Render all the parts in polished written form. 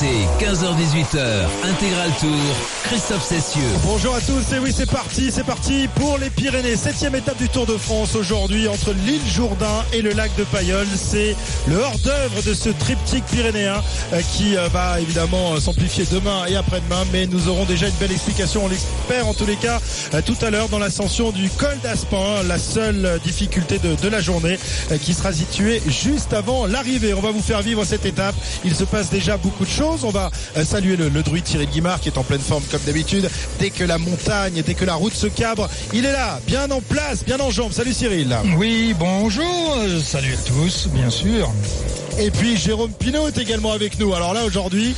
RMC, 15h-18h, Intégral Tour, Christophe Cessieux. Bonjour à tous, et oui c'est parti pour les Pyrénées. 7e étape du Tour de France aujourd'hui entre l'île Jourdain et le lac de Payolle. C'est le hors-d'œuvre de ce triptyque pyrénéen qui va évidemment s'amplifier demain et après-demain, mais nous aurons déjà une belle explication, on l'espère en tous les cas, tout à l'heure dans l'ascension du col d'Aspin, la seule difficulté de la journée qui sera située juste avant l'arrivée. On va vous faire vivre cette étape, il se passe déjà beaucoup de choses. On va saluer le druide Cyril Guimard qui est en pleine forme comme d'habitude. Dès que la montagne, dès que la route se cabre, il est là, bien en place, bien en jambes. Salut Cyril. Oui, bonjour, salut à tous, bien sûr. Et puis Jérôme Pinault est également avec nous. Alors là aujourd'hui,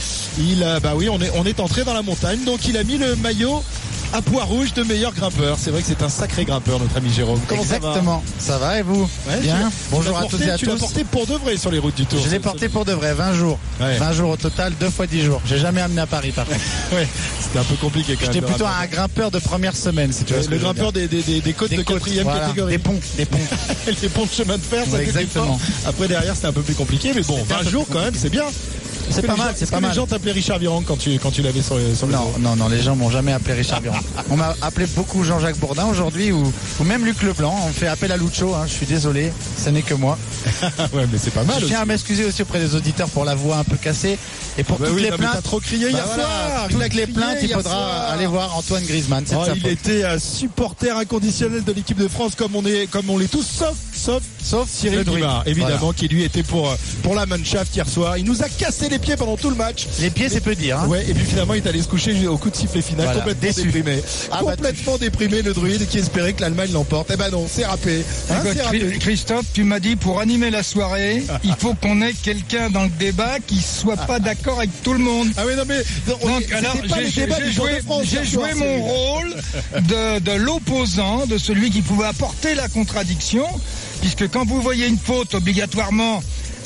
on est entré dans la montagne, donc il a mis le maillot à pois rouge de meilleur grimpeur. C'est vrai que c'est un sacré grimpeur, notre ami Jérôme. Comment Exactement. Ça va et vous? Ouais, bien. Bonjour à tous et à tous. Tu l'as porté pour de vrai sur les routes du Tour. Je l'ai porté pour de vrai, 20 jours. Ouais. 20 jours au total, 2 fois 10 jours. J'ai jamais amené à Paris par contre. Ouais, c'était un peu compliqué quand même. J'étais plutôt un grimpeur de première semaine, si tu vois. Le grimpeur des côtes de 4e catégorie. Des ponts. Les ponts de chemin de fer, ça ouais, exactement. Après derrière c'était un peu plus compliqué, mais bon, 20 jours quand même, c'est bien. C'est pas mal, c'est pas mal. Les gens t'appelaient Richard Virenque quand tu l'avais sur le Non, les gens m'ont jamais appelé Richard Virenque. On m'a appelé beaucoup Jean-Jacques Bourdin aujourd'hui ou même Luc Leblanc. On fait appel à Lucho, je suis désolé, ce n'est que moi. Ouais, mais c'est pas mal. Je tiens à m'excuser aussi auprès des auditeurs pour la voix un peu cassée et pour toutes les plaintes. T'as trop crié hier soir. Toutes les plaintes, il faudra aller voir Antoine Griezmann. Il était un supporter inconditionnel de l'équipe de France comme on l'est tous, sauf Cyril Guimard, évidemment, qui lui était pour la Mannschaft hier soir. Il nous a cassé les pieds pendant tout le match. Les pieds, c'est peu dire. Ouais, et puis finalement, il est allé se coucher au coup de sifflet final, complètement déprimé. Complètement déprimé, le druide qui espérait que l'Allemagne l'emporte. Eh ben non, c'est râpé. Christophe, tu m'as dit pour animer la soirée, il faut qu'on ait quelqu'un dans le débat qui soit pas d'accord avec tout le monde. Ah oui, non mais donc alors j'ai joué mon rôle de l'opposant, de celui qui pouvait apporter la contradiction, puisque quand vous voyez une faute obligatoirement,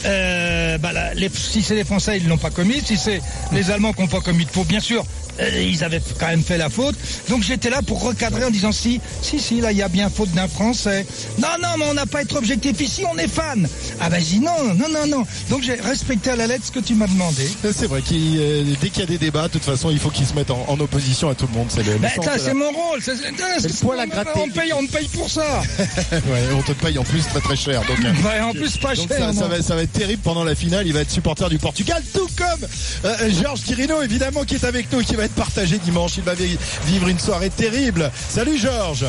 si c'est les Français, ils l'ont pas commis. Si c'est les Allemands qui n'ont pas commis de faute, bien sûr, ils avaient quand même fait la faute. Donc j'étais là pour recadrer en disant si, là il y a bien faute d'un Français. Non, mais on n'a pas à être objectif ici, on est fan. Ah ben dis non. Donc j'ai respecté à la lettre ce que tu m'as demandé. C'est vrai dès qu'il y a des débats, de toute façon, il faut qu'ils se mettent en opposition à tout le monde. C'est mon rôle. C'est le poil à gratter. On me paye pour ça. Ouais, on te paye en plus très très cher. Donc, en plus pas donc cher. Ça va être terrible pendant la finale. Il va être supporter du Portugal, tout comme Georges Quirino, évidemment, qui est avec nous, qui va être partagé dimanche. Il va vivre une soirée terrible. Salut Georges.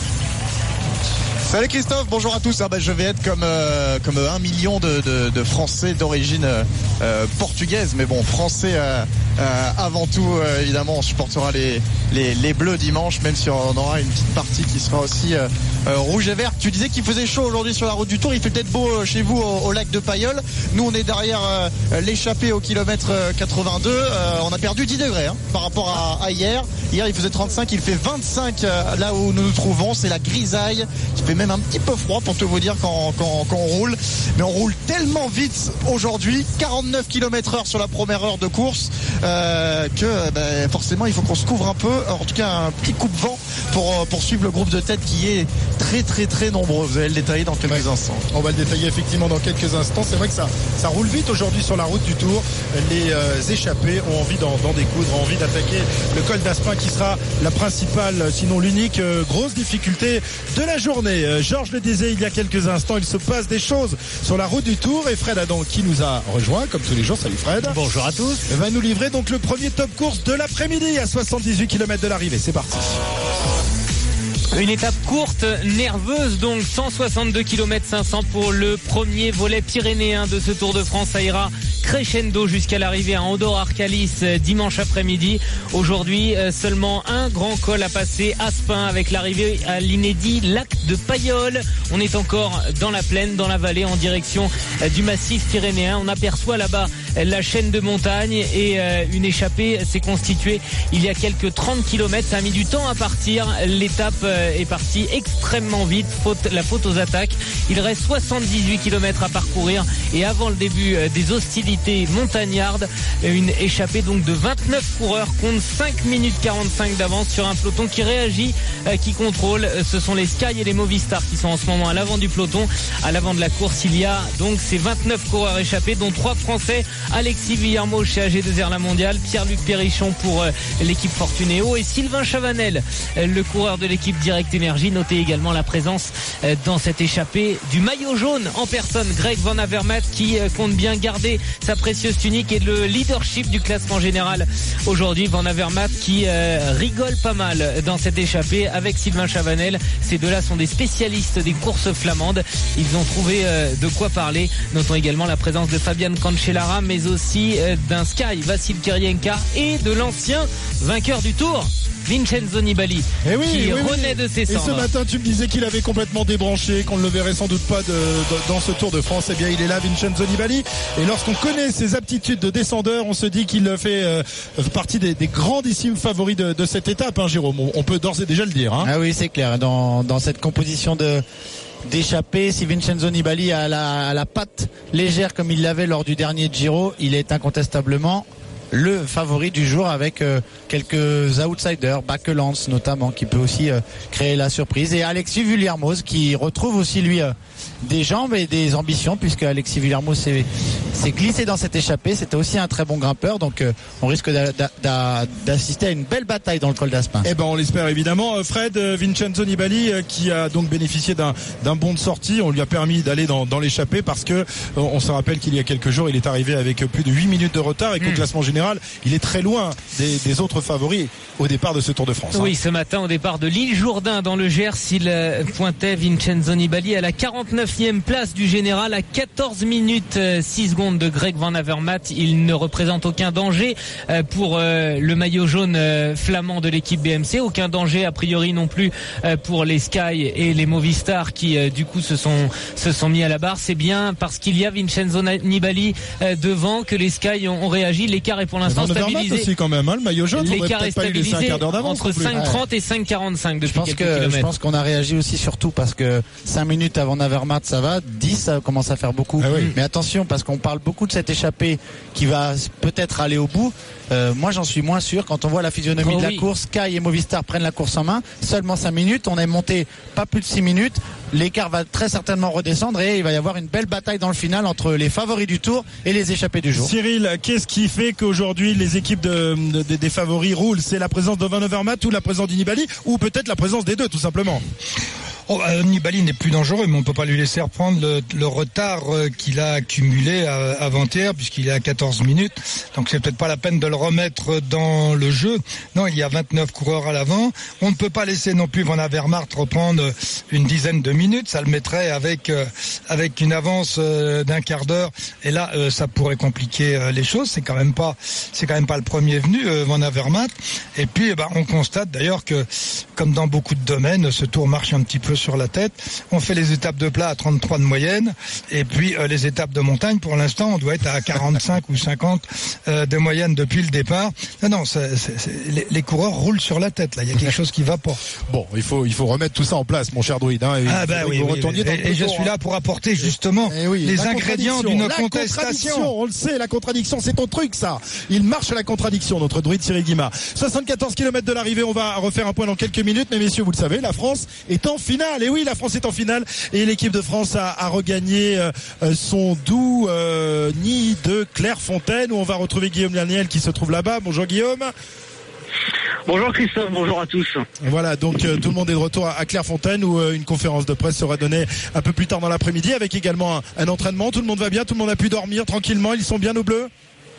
Salut Christophe, bonjour à tous. Je vais être comme 1 million de Français d'origine portugaise, mais bon, Français avant tout. Évidemment, on supportera les Bleus dimanche, même si on aura une petite partie qui sera aussi rouge et vert. Tu disais qu'il faisait chaud aujourd'hui sur la route du Tour. Il fait peut-être beau chez vous au lac de Payolle. Nous, on est derrière l'échappée au kilomètre 82. On a perdu 10 degrés par rapport à hier. Hier, il faisait 35, il fait 25 là où nous nous trouvons. C'est la grisaille. Il fait même un petit peu froid pour te vous dire quand on roule. Mais on roule tellement vite aujourd'hui, 49 km/h sur la première heure de course, que forcément il faut qu'on se couvre un peu. En tout cas, un petit coupe-vent pour suivre le groupe de tête qui est très très très nombreux. Vous allez le détailler dans quelques instants. On va le détailler effectivement dans quelques instants. C'est vrai que ça roule vite aujourd'hui sur la route du Tour. Les échappés ont envie d'en découdre, ont envie d'attaquer le col d'Aspin qui sera la principale, sinon l'unique grosse difficulté de la journée. Georges le disait il y a quelques instants, il se passe des choses sur la route du Tour et Fred Adam qui nous a rejoint comme tous les jours. Salut Fred. Bonjour à tous. Va nous livrer donc le premier top course de l'après-midi à 78 km de l'arrivée. C'est parti. Une étape courte, nerveuse donc, 162 km 500 pour le premier volet pyrénéen de ce Tour de France. Ça ira crescendo jusqu'à l'arrivée à Andorre-Arcalis dimanche après-midi. Aujourd'hui, seulement un grand col à passer, Aspin, avec l'arrivée à l'inédit lac de Payolle. On est encore dans la plaine, dans la vallée, en direction du massif pyrénéen. On aperçoit là-bas la chaîne de montagne et une échappée s'est constituée il y a quelques 30 km. Ça a mis du temps à partir. L'étape est partie extrêmement vite, la faute aux attaques. Il reste 78 km à parcourir et avant le début des hostilités montagnardes, une échappée donc de 29 coureurs compte 5 minutes 45 d'avance sur un peloton qui réagit, qui contrôle. Ce sont les Sky et les Movistar qui sont en ce moment à l'avant du peloton. À l'avant de la course, il y a donc ces 29 coureurs échappés, dont 3 Français, Alexis Villermoz chez AG2R La Mondiale, Pierre-Luc Perrichon pour l'équipe Fortunéo et Sylvain Chavanel, le coureur de l'équipe Direct Énergie. Notez également la présence dans cette échappée du maillot jaune en personne, Greg Van Avermaet, qui compte bien garder sa précieuse tunique et le leadership du classement général aujourd'hui. Van Avermaet qui rigole pas mal dans cette échappée avec Sylvain Chavanel. Ces deux-là sont des spécialistes des courses flamandes. Ils ont trouvé de quoi parler. Notons également la présence de Fabian Cancellara, mais aussi d'un Sky, Vassil Kirienka, et de l'ancien vainqueur du Tour, Vincenzo Nibali, qui renaît de ses cendres. Et ce matin, tu me disais qu'il avait complètement débranché, qu'on ne le verrait sans doute pas dans ce Tour de France. Eh bien, il est là, Vincenzo Nibali. Et lorsqu'on connaît ses aptitudes de descendeur, on se dit qu'il fait partie des grandissimes favoris de cette étape, hein, Jérôme. On peut d'ores et déjà le dire. Hein. Ah oui, c'est clair. Dans cette composition d'échappée, si Vincenzo Nibali a la patte légère comme il l'avait lors du dernier Giro, il est incontestablement le favori du jour, avec quelques outsiders, Bakelands notamment, qui peut aussi créer la surprise, et Alexis Villermoz qui retrouve aussi lui des jambes et des ambitions, puisque Alexis Villermoz s'est glissé dans cette échappée. C'était aussi un très bon grimpeur, donc on risque d'assister à une belle bataille dans le col d'Aspin. Eh ben on l'espère évidemment. Fred, Vincenzo Nibali qui a donc bénéficié d'un bond de sortie, on lui a permis d'aller dans l'échappée parce que on se rappelle qu'il y a quelques jours il est arrivé avec plus de 8 minutes de retard et qu'au classement général il est très loin des autres favoris au départ de ce Tour de France. Oui, ce matin au départ de l'île Jourdain dans le Gers, il pointait Vincenzo Nibali à la 49e place du général, à 14 minutes 6 secondes de Greg Van Avermaet. Il ne représente aucun danger pour le maillot jaune flamand de l'équipe BMC, aucun danger a priori non plus pour les Sky et les Movistar qui du coup se sont mis à la barre. C'est bien parce qu'il y a Vincenzo Nibali devant que les Sky ont réagi. L'écart est pour l'instant stabilisé aussi quand même, hein, le maillot jaune. L'écart est stabilisé entre 5,30 et 5,45 depuis quelques kilomètres. Je pense qu'on a réagi aussi surtout parce que 5 minutes avant Avermaet ça va, 10 ça commence à faire beaucoup. Ah oui. Mais attention, parce qu'on parle beaucoup de cette échappée qui va peut-être aller au bout. Moi j'en suis moins sûr quand on voit la physionomie de la course. Sky et Movistar prennent la course en main, seulement 5 minutes, on est monté pas plus de 6 minutes, l'écart va très certainement redescendre et il va y avoir une belle bataille dans le final entre les favoris du Tour et les échappés du jour. Cyril, qu'est-ce qui fait qu'aujourd'hui les équipes des favoris roulent? C'est la présence de Van Avermaet ou la présence du Nibali, ou peut-être la présence des deux tout simplement? Nibali n'est plus dangereux, mais on ne peut pas lui laisser reprendre le retard qu'il a accumulé avant-hier, puisqu'il est à 14 minutes. Donc c'est peut-être pas la peine de le remettre dans le jeu. Non, il y a 29 coureurs à l'avant. On ne peut pas laisser non plus Van Avermaet reprendre une dizaine de minutes. Ça le mettrait avec une avance d'un quart d'heure. Et là, ça pourrait compliquer les choses. C'est quand même pas le premier venu, Van Avermaet. Et puis, on constate d'ailleurs que, comme dans beaucoup de domaines, ce Tour marche un petit peu sur la tête. On fait les étapes de plat à 33 de moyenne, et puis les étapes de montagne, pour l'instant, on doit être à 45 ou 50 de moyenne depuis le départ. Non, les coureurs roulent sur la tête. Là, il y a quelque chose qui va pas. Bon, il faut remettre tout ça en place, mon cher Druide. Hein, et je suis là pour apporter justement les ingrédients d'une contestation. On le sait, la contradiction, c'est ton truc, ça. Il marche à la contradiction, notre Druide Cyril Guimard. 74 km de l'arrivée, on va refaire un point dans quelques minutes, mais messieurs, vous le savez, la France est en finale. Et oui, la France est en finale et l'équipe de France a regagné son doux nid de Clairefontaine, où on va retrouver Guillaume Laniel qui se trouve là-bas. Bonjour Guillaume. Bonjour Christophe, bonjour à tous. Voilà, donc tout le monde est de retour à Clairefontaine, où une conférence de presse sera donnée un peu plus tard dans l'après-midi, avec également un entraînement. Tout le monde va bien, tout le monde a pu dormir tranquillement. Ils sont bien nos bleus?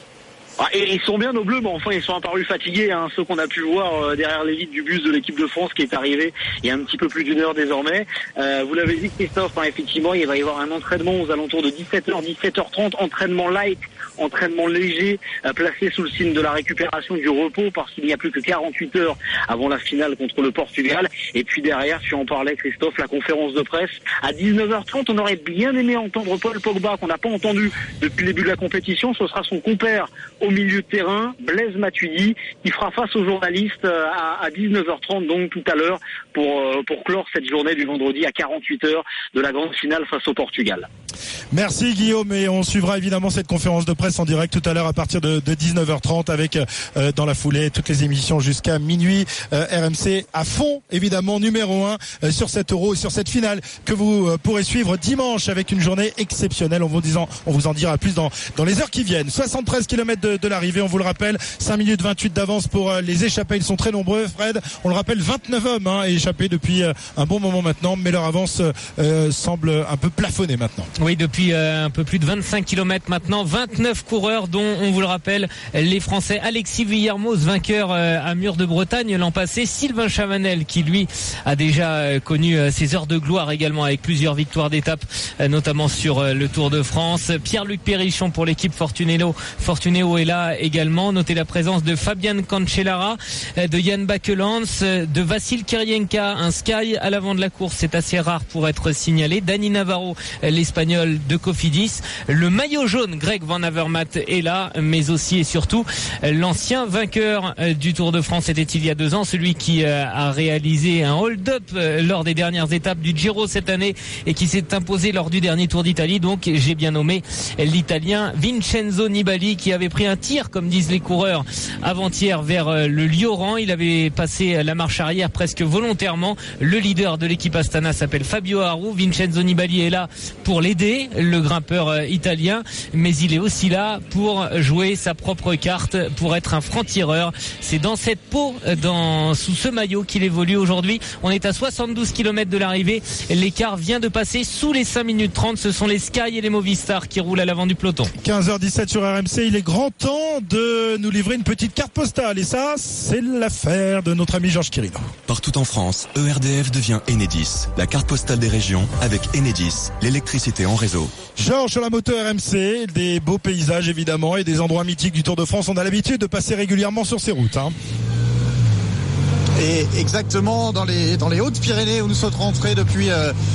Et ils sont bien nos bleus, mais enfin ils sont apparus fatigués, hein, ceux qu'on a pu voir derrière l'élite du bus de l'équipe de France qui est arrivé il y a un petit peu plus d'une heure désormais. Vous l'avez dit Christophe, hein, effectivement il va y avoir un entraînement aux alentours de 17h, 17h30, entraînement light, entraînement léger, placé sous le signe de la récupération, du repos, parce qu'il n'y a plus que 48 heures avant la finale contre le Portugal. Et puis derrière, tu en parlais Christophe, la conférence de presse à 19h30, on aurait bien aimé entendre Paul Pogba, qu'on n'a pas entendu depuis le début de la compétition. Ce sera son compère au milieu de terrain, Blaise Matuidi, qui fera face aux journalistes à 19h30, donc tout à l'heure, pour clore cette journée du vendredi à 48 heures de la grande finale face au Portugal. Merci Guillaume, et on suivra évidemment cette conférence de presse en direct tout à l'heure à partir de 19h30 avec dans la foulée toutes les émissions jusqu'à minuit. RMC à fond évidemment, numéro 1 sur cet Euro et sur cette finale que vous pourrez suivre dimanche avec une journée exceptionnelle. On vous en dira plus dans les heures qui viennent. 73 km de l'arrivée, on vous le rappelle, 5 minutes 28 d'avance pour les échappés. Ils sont très nombreux, Fred, on le rappelle, 29 hommes échappés depuis un bon moment maintenant, mais leur avance semble un peu plafonnée maintenant. Oui, depuis un peu plus de 25 km maintenant, 29 coureurs dont, on vous le rappelle, les Français Alexis Vuillermoz, vainqueur à Mur de Bretagne l'an passé, Sylvain Chavanel qui lui a déjà connu ses heures de gloire également avec plusieurs victoires d'étape, notamment sur le Tour de France. Pierre-Luc Périchon pour l'équipe Fortunéo est là également. Notez la présence de Fabian Cancellara, de Jan Bakelands, de Vassil Kirienka, un Sky à l'avant de la course, c'est assez rare pour être signalé. Dani Navarro, l'Espagnol de Cofidis, le maillot jaune Greg Van Avermaet est là, mais aussi et surtout l'ancien vainqueur du Tour de France, c'était il y a 2 ans, celui qui a réalisé un hold-up lors des dernières étapes du Giro cette année et qui s'est imposé lors du dernier Tour d'Italie. Donc j'ai bien nommé l'Italien Vincenzo Nibali, qui avait pris un tir, comme disent les coureurs, avant-hier vers le Lioran. Il avait passé la marche arrière presque volontairement. Le leader de l'équipe Astana s'appelle Fabio Aru. Vincenzo Nibali est là pour l'aider, le grimpeur italien, mais il est aussi là pour jouer sa propre carte, pour être un franc-tireur. C'est dans cette peau, sous ce maillot qu'il évolue aujourd'hui. On est à 72 km de l'arrivée. L'écart vient de passer sous les 5 minutes 30. Ce sont les Sky et les Movistar qui roulent à l'avant du peloton. 15h17 sur RMC. Il est grand temps de nous livrer une petite carte postale. Et ça, c'est l'affaire de notre ami Georges Quirino. Partout en France, ERDF devient Enedis, la carte postale des régions avec Enedis, l'électricité en réseau. Georges sur la moto RMC, des beaux paysages évidemment et des endroits mythiques du Tour de France. On a l'habitude de passer régulièrement sur ces routes. Et exactement dans les Hautes-Pyrénées où nous sommes rentrés depuis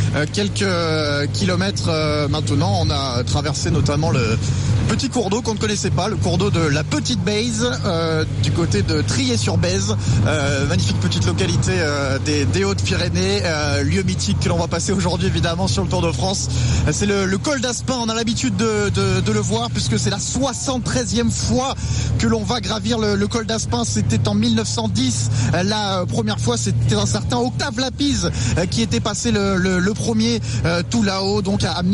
quelques kilomètres maintenant. On a traversé notamment le petit cours d'eau qu'on ne connaissait pas, le cours d'eau de la Petite Bèze, du côté de Trier-sur-Bèze, magnifique petite localité des Hautes-Pyrénées, lieu mythique que l'on va passer aujourd'hui évidemment sur le Tour de France. C'est le col d'Aspin, on a l'habitude de le voir puisque c'est la 73e fois que l'on va gravir le col d'Aspin. C'était en 1910, la première fois c'était un certain Octave Lapise qui était passé le premier tout là-haut, donc à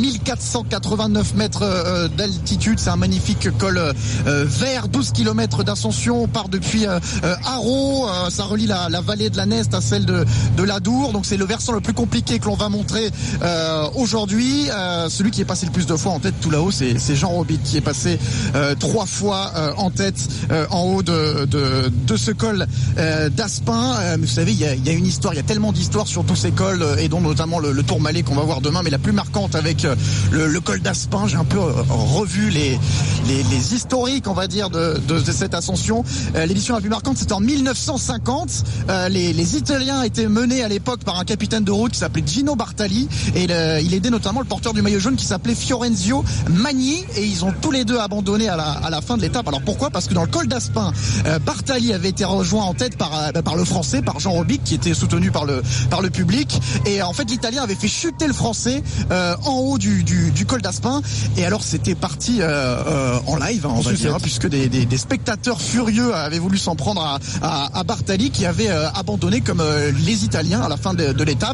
1489 mètres d'altitude. C'est un magnifique col vert, 12 km d'ascension. On part depuis Haro, ça relie la vallée de la Neste à celle de l'Adour. Donc c'est le versant le plus compliqué que l'on va montrer aujourd'hui. Celui qui est passé le plus de fois en tête tout là-haut, c'est Jean Robic qui est passé 3 fois en tête en haut de ce col d'Aspin. Vous savez, il y a une histoire, il y a tellement d'histoires sur tous ces cols et dont notamment le Tourmalet qu'on va voir demain, mais la plus marquante avec le col d'Aspin. J'ai un peu revu les historiques, on va dire, de cette ascension. L'édition la plus marquante, c'était en 1950. Les Italiens étaient menés à l'époque par un capitaine de route qui s'appelait Gino Bartali et il aidait notamment le porteur du maillot jaune qui s'appelait Fiorenzio Magni, et ils ont tous les deux abandonné à la fin de l'étape. Alors pourquoi ? Parce que dans le col d'Aspin, Bartali avait été rejoint en tête par le Français, par Jean Robic, qui était soutenu par le public, et en fait l'Italien avait fait chuter le Français en haut du col d'Aspin, et alors c'était parti en live, on va dire, puisque des spectateurs furieux avaient voulu s'en prendre à Bartali, qui avait abandonné comme les Italiens à la fin de l'étape,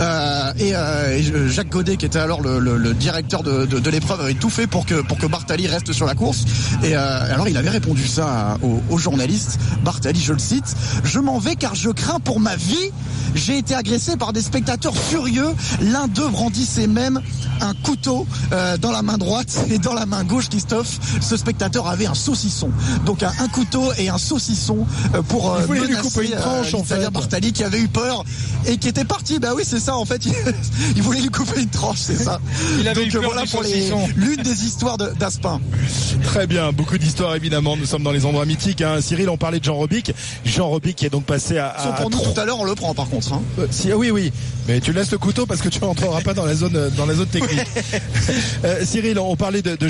et Jacques Godet, qui était alors le directeur de l'épreuve, avait tout fait pour que Bartali reste sur la course, et alors il avait répondu ça aux journalistes. Bartali, je le cite: je m'en vais car je crains pour ma vie. J'ai été agressé par des spectateurs furieux. L'un d'eux brandissait même un couteau dans la main droite, et dans la main gauche, Christophe, ce spectateur avait un saucisson. Donc un couteau et un saucisson pour menacer lui couper une tranche, en fait. Bartali, qui avait eu peur et qui était parti. Bah oui, c'est ça en fait. Il voulait lui couper une tranche, c'est ça. Il avait eu peur voilà du pour saucisson. l'une des histoires d'Aspin. Très bien, beaucoup d'histoires évidemment. Nous sommes dans les endroits mythiques. Cyril, on parlait de Jean Robic. Jean Robic qui est donc passé à pour nous tout à l'heure, on le prend par contre. Oui, mais tu laisses le couteau parce que tu rentreras pas dans la zone technique. Cyril, on parlait de Jean Robic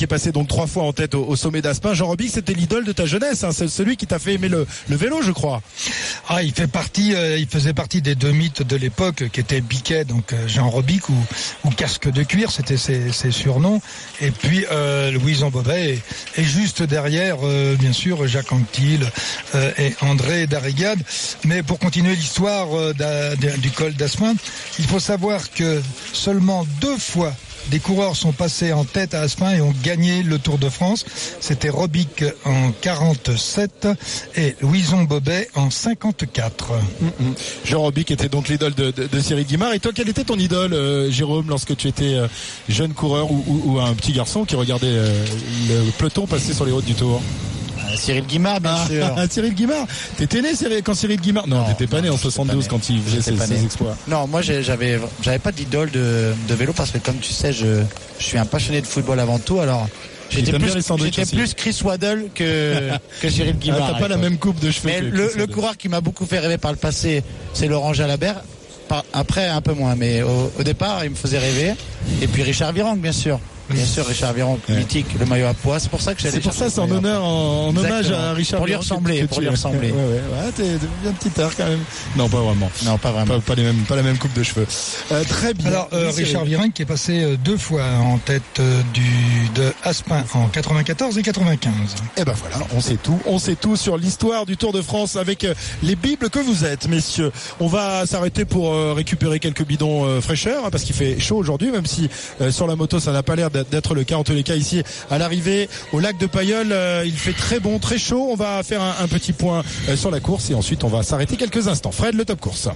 est passé donc 3 fois en tête au sommet d'Aspin. Jean Robic, c'était l'idole de ta jeunesse, hein. C'est celui qui t'a fait aimer le vélo, je crois. Ah, il faisait partie des 2 mythes de l'époque qui étaient Biquet, donc Jean Robic ou Casque de cuir, c'était ses surnoms. Et puis Louison Bobet et juste derrière, bien sûr, Jacques Anquetil et André Darrigade. Mais pour continuer l'histoire du col d'Aspin, il faut savoir que seulement 2 fois des coureurs sont passés en tête à Aspin et ont gagné le Tour de France. C'était Robic en 47 et Louison Bobet en 54. Jean Robic était donc l'idole de Cyril Guimard. Et toi, quelle était ton idole, Jérôme, lorsque tu étais jeune coureur ou un petit garçon qui regardait le peloton passer sur les routes du Tour? Cyril Guimard, bien sûr. Cyril Guimard. T'étais né quand Cyril Guimard? Non, t'étais pas né en 72 quand il faisait ses exploits. Non, moi j'avais pas d'idole de vélo parce que comme tu sais, je suis un passionné de football avant tout. Alors j'étais plus Chris Waddle que Cyril Guimard. T'as pas la même coupe de cheveux. Mais le coureur qui m'a beaucoup fait rêver par le passé, c'est Laurent Jalabert. Après un peu moins, mais au départ il me faisait rêver. Et puis Richard Virenque, bien sûr. Bien sûr, Richard Virenque, mythique, le maillot à poids. C'est pour ça que c'est pour ça, c'est en honneur, en hommage à Richard Virenque. Pour lui ressembler. Ouais, t'es bien petit air quand même. Non, pas vraiment. Non, pas vraiment. Pas la même coupe de cheveux. Très bien. Alors, Richard Virenque qui est passé 2 fois en tête de Aspin en 94 et 95. Et ben voilà, on sait tout sur l'histoire du Tour de France avec les bibles que vous êtes, messieurs. On va s'arrêter pour récupérer quelques bidons fraîcheur, parce qu'il fait chaud aujourd'hui, même si sur la moto ça n'a pas l'air d'être le cas. En tous les cas, ici à l'arrivée au lac de Payolle, il fait très bon, très chaud. On va faire un petit point sur la course et ensuite on va s'arrêter quelques instants. Fred, le top course.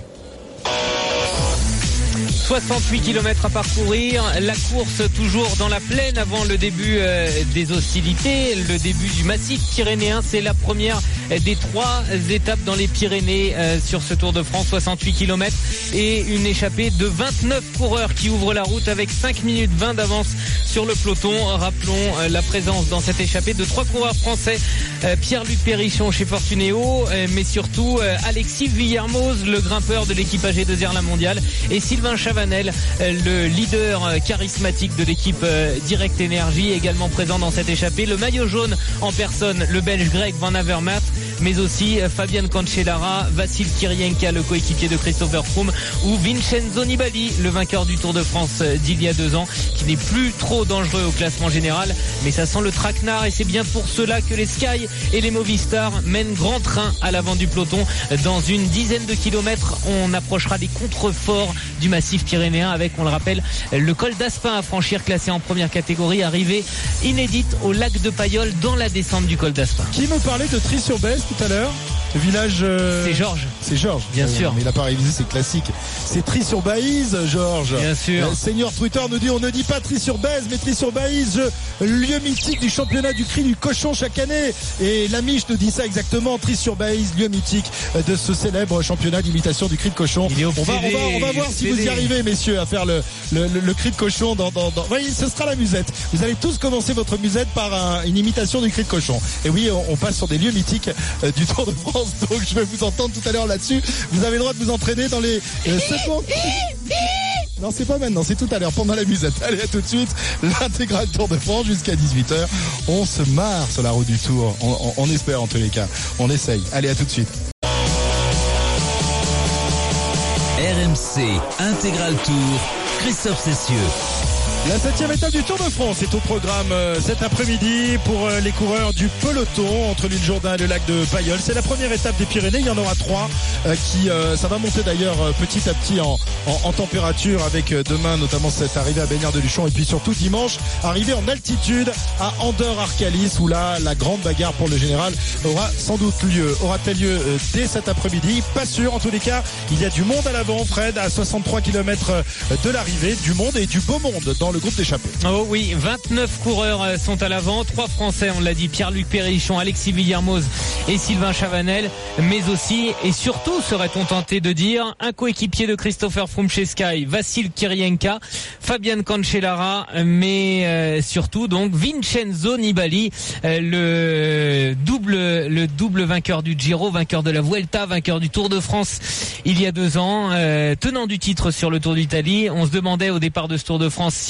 68 km à parcourir, la course toujours dans la plaine avant le début des hostilités, le début du massif pyrénéen. C'est la première des 3 étapes dans les Pyrénées sur ce Tour de France, 68 km et une échappée de 29 coureurs qui ouvrent la route avec 5 minutes 20 d'avance sur le peloton. Rappelons la présence dans cette échappée de 3 coureurs français, Pierre-Luc Périchon chez Fortunéo, mais surtout Alexis Vuillermoz, le grimpeur de l'équipe AG2R La Mondiale, et Sylvain Chavanel, le leader charismatique de l'équipe Direct Énergie, également présent dans cette échappée. Le maillot jaune en personne, le Belge Greg Van Avermaet, mais aussi Fabian Cancellara, Vassil Kirienka, le coéquipier de Christopher Froome, ou Vincenzo Nibali, le vainqueur du Tour de France d'il y a 2 ans, qui n'est plus trop dangereux au classement général, mais ça sent le traquenard et c'est bien pour cela que les Sky et les Movistar mènent grand train à l'avant du peloton. Dans une dizaine de kilomètres, on approchera des contreforts du massif pyrénéen avec, on le rappelle, le col d'Aspin à franchir, classé en première catégorie, arrivée inédite au lac de Payolle dans la descente du col d'Aspin. Qui me parlait de Trie-sur-Bèze tout à l'heure? Le village... C'est Georges. C'est Georges. Bien sûr. Mais il n'a pas révisé, c'est classique. C'est Trie-sur-Baïse, Georges. Bien sûr. Senior Twitter nous dit, on ne dit pas Trie-sur-Bèze, mais Trie-sur-Baïse, lieu mythique du championnat du cri du cochon chaque année. Et l'Amiche nous dit ça exactement, Trie-sur-Baïse, lieu mythique de ce célèbre championnat d'imitation du cri de cochon. On va voir si vous y arrivez, messieurs, à faire le cri de cochon oui, ce sera la musette. Vous allez tous commencer votre musette par une imitation du cri de cochon. Et oui, on passe sur des lieux mythiques du Tour de France. Donc je vais vous entendre tout à l'heure là-dessus. Vous avez le droit de vous entraîner dans les secondes. Non, c'est pas maintenant, c'est tout à l'heure pendant la musette. Allez, à tout de suite. L'intégral Tour de France jusqu'à 18h. On se marre sur la route du Tour. On espère en tous les cas. On essaye. Allez, à tout de suite. RMC Intégral Tour, Christophe Cessieux. La 7e étape du Tour de France est au programme cet après-midi pour les coureurs du peloton entre l'île Jourdain et le lac de Payolle. C'est la première étape des Pyrénées, il y en aura 3 ça va monter d'ailleurs petit à petit en température avec demain notamment cette arrivée à Bagnères-de-Luchon et puis surtout dimanche arrivée en altitude à Andorre-Arcalis où là la grande bagarre pour le général aura sans doute lieu. Aura-t-elle lieu dès cet après-midi? Pas sûr, en tous les cas il y a du monde à l'avant, Fred, à 63 km de l'arrivée, du monde et du beau monde dans le groupe d'échappée. Oh oui, 29 coureurs sont à l'avant, 3 Français, on l'a dit, Pierre-Luc Périchon, Alexis Vuillermoz et Sylvain Chavanel, mais aussi et surtout, serait-on tenté de dire, un coéquipier de Christopher Froome chez Sky, Vassil Kirienka, Fabian Cancellara, mais surtout donc Vincenzo Nibali, le double vainqueur du Giro, vainqueur de la Vuelta, vainqueur du Tour de France il y a 2 ans, tenant du titre sur le Tour d'Italie. On se demandait au départ de ce Tour de France si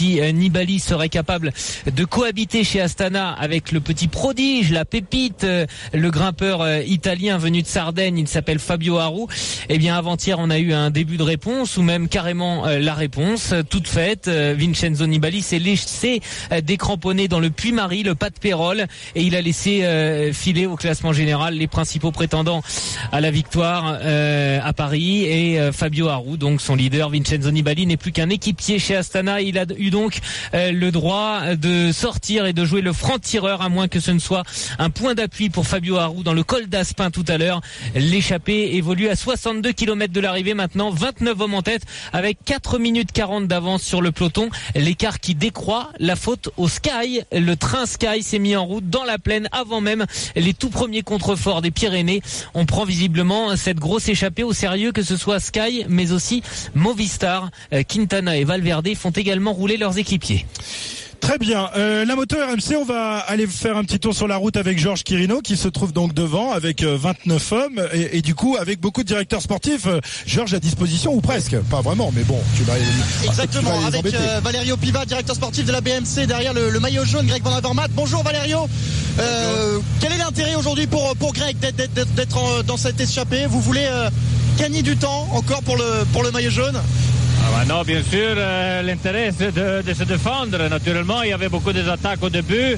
si Nibali serait capable de cohabiter chez Astana avec le petit prodige, la pépite, le grimpeur italien venu de Sardaigne, il s'appelle Fabio Aru. Eh bien, avant-hier, on a eu un début de réponse, ou même carrément la réponse, toute faite. Vincenzo Nibali s'est laissé décramponner dans le Puy-Marie, le pas de Pérol, et il a laissé filer au classement général les principaux prétendants à la victoire à Paris, et Fabio Aru, donc son leader. Vincenzo Nibali n'est plus qu'un équipier chez Astana. Il a eu donc le droit de sortir et de jouer le franc-tireur, à moins que ce ne soit un point d'appui pour Fabio Aru dans le col d'Aspin tout à l'heure. L'échappée évolue à 62 km de l'arrivée maintenant, 29 hommes en tête avec 4 minutes 40 d'avance sur le peloton. L'écart qui décroît, la faute au Sky. Le train Sky s'est mis en route dans la plaine avant même les tout premiers contreforts des Pyrénées. On prend visiblement cette grosse échappée au sérieux, que ce soit Sky mais aussi Movistar. Quintana et Valverde font également rouler leurs équipiers. Très bien. La moto RMC, on va aller faire un petit tour sur la route avec Georges Quirino qui se trouve donc devant avec 29 hommes et du coup avec beaucoup de directeurs sportifs. Georges à disposition, ou presque. Pas vraiment, mais bon, tu vas exactement, tu vas avec Valerio Piva, directeur sportif de la BMC, derrière le maillot jaune, Greg Van Avermaet. Bonjour Valerio. Quel est l'intérêt aujourd'hui pour Greg d'être dans cette échappée? Vous voulez gagner du temps encore pour le maillot jaune? Non, bien sûr, l'intérêt c'est de se défendre. Naturellement, il y avait beaucoup d'attaques au début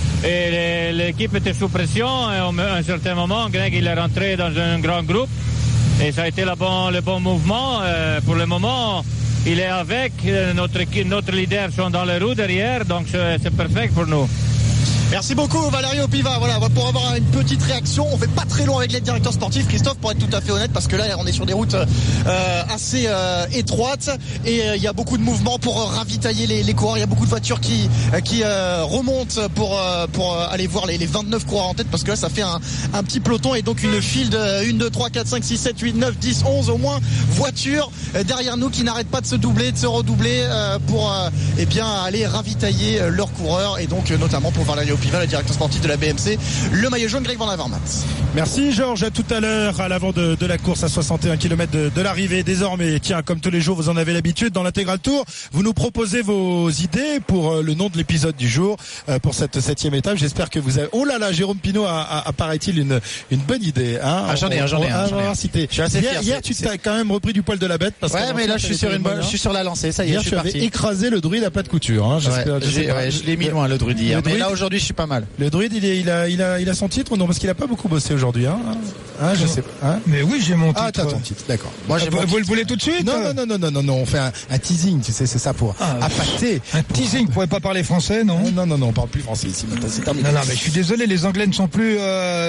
et l'équipe était sous pression. Et à un certain moment, Greg il est rentré dans un grand groupe et ça a été le bon mouvement. Pour le moment, il est avec. Notre leader sont dans les roues derrière, donc c'est parfait pour nous. Merci beaucoup Valerio Piva. Voilà, pour avoir une petite réaction, on fait pas très long avec les directeurs sportifs, Christophe, pour être tout à fait honnête, parce que là on est sur des routes assez étroites et il y a beaucoup de mouvements pour ravitailler les coureurs. Il y a beaucoup de voitures qui remontent pour aller voir les 29 coureurs en tête, parce que là ça fait un petit peloton et donc une file de 1, 2, 3, 4, 5, 6, 7, 8, 9, 10, 11 au moins voitures derrière nous qui n'arrêtent pas de se doubler, de se redoubler pour aller ravitailler leurs coureurs, et donc notamment pour Valerio Piva, le directeur sportif de la BMC, le maillot jaune, Greg Van Avermaet. Merci Georges, à tout à l'heure à l'avant de la course à 61 km de l'arrivée. Désormais, tiens, comme tous les jours, vous en avez l'habitude dans l'intégral tour, vous nous proposez vos idées pour le nom de l'épisode du jour, pour cette 7e étape. J'espère que vous avez... Oh là là, Jérôme Pinot a paraît-il une bonne idée, hein. J'en ai un. Je suis assez fier. Hier tu t'as quand même repris du poil de la bête, parce ouais, mais là je suis sur la lancée, ça y est, hier, je suis parti. Tu avais écrasé le druide à plat de couture, hein. Je l'ai mis loin le druide hier, mais là aujourd'hui je suis pas mal. Le druide il a son titre, non, parce qu'il a pas beaucoup bossé aujourd'hui, hein. Je sais pas. Hein, mais oui, j'ai mon titre. Ah, t'as ton titre, d'accord. Moi, vous le voulez tout de suite? Non, on fait un teasing, tu sais, c'est ça pour appâter. Un teasing, vous pouvez pas parler français, non? Non, on parle plus français ici, maintenant, c'est terminé. Non, mais je suis désolé, les Anglais ne sont plus,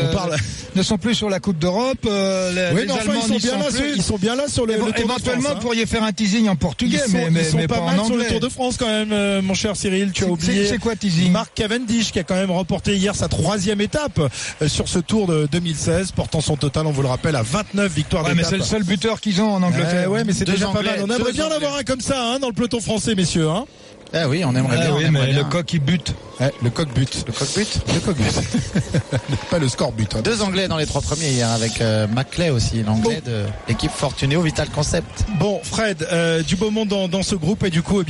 ne sont plus sur la Coupe d'Europe, les Allemands ils sont bien là sur le Tour de France. Éventuellement, vous pourriez faire un teasing en portugais, mais ils sont pas mal sur le Tour de France quand même, mon cher Cyril, tu as oublié. C'est quoi teasing? Mark Cavendish qui a quand même remporté hier sa 3e étape sur ce Tour de 2016, portant son total, on vous le rappelle, à 29 victoires d'étape. Mais c'est le seul buteur qu'ils ont en Angleterre. Ouais, mais c'est déjà pas mal. On aimerait bien en avoir un comme ça, hein, dans le peloton français, messieurs, hein. Ah oui, on aimerait bien. Oui, mais le coq il bute. Le coq bute. Le coq bute. Le coq bute. Pas le score bute. Hein. 2 Anglais dans les 3 premiers hier, avec Maclay aussi, l'anglais de l'équipe Fortuneo Vital Concept. Bon, Fred, du beau monde dans ce groupe, et du coup,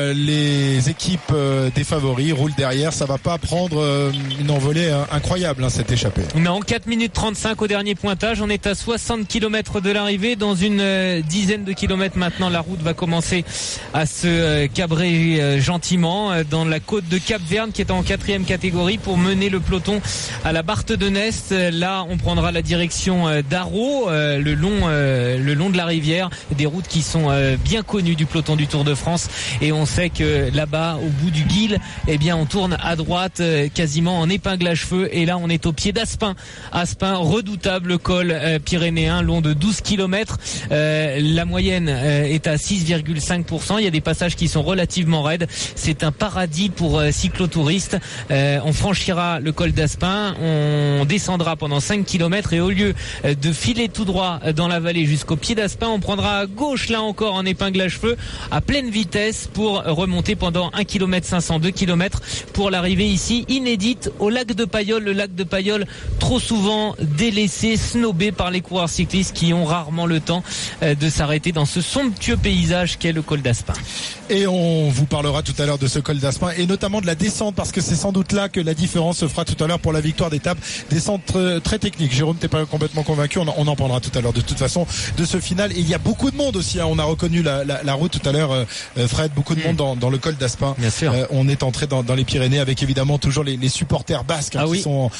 les équipes des favoris roulent derrière. Ça va pas prendre une envolée incroyable, hein, cette échappée. Non, 4 minutes 35 au dernier pointage. On est à 60 km de l'arrivée. Dans une dizaine de kilomètres maintenant, la route va commencer à se cabrer gentiment dans la côte de Cap-Verne, qui est en 4e catégorie, pour mener le peloton à la Barthe de Nest. Là, on prendra la direction d'Arro, le long de la rivière, des routes qui sont bien connues du peloton du Tour de France, et on sait que là-bas, au bout du Guil, on tourne à droite quasiment en épingle à cheveux, et là on est au pied d'Aspin, redoutable col pyrénéen long de 12 km. La moyenne est à 6,5%. Il y a des passages qui sont relativement raides. C'est un paradis pour cyclotourisme. touristes. On franchira le col d'Aspin, on descendra pendant 5 km et au lieu de filer tout droit dans la vallée jusqu'au pied d'Aspin, on prendra à gauche là encore en épingle à cheveux à pleine vitesse pour remonter pendant 1 km 500, 2 km pour l'arrivée ici inédite au lac de Payolle. Le lac de Payolle trop souvent délaissé, snobé par les coureurs cyclistes qui ont rarement le temps de s'arrêter dans ce somptueux paysage qu'est le col d'Aspin. Et on vous parlera tout à l'heure de ce col d'Aspin et notamment de la descente, parce que c'est sans doute là que la différence se fera tout à l'heure pour la victoire d'étape. Descente très technique. Jérôme, t'es pas complètement convaincu, on en parlera tout à l'heure de toute façon de ce final. Et il y a beaucoup de monde aussi, hein. On a reconnu la route tout à l'heure, Fred, beaucoup de monde dans le col d'Aspin. Bien sûr. On est entré dans les Pyrénées avec évidemment toujours les supporters basques, hein, qui sont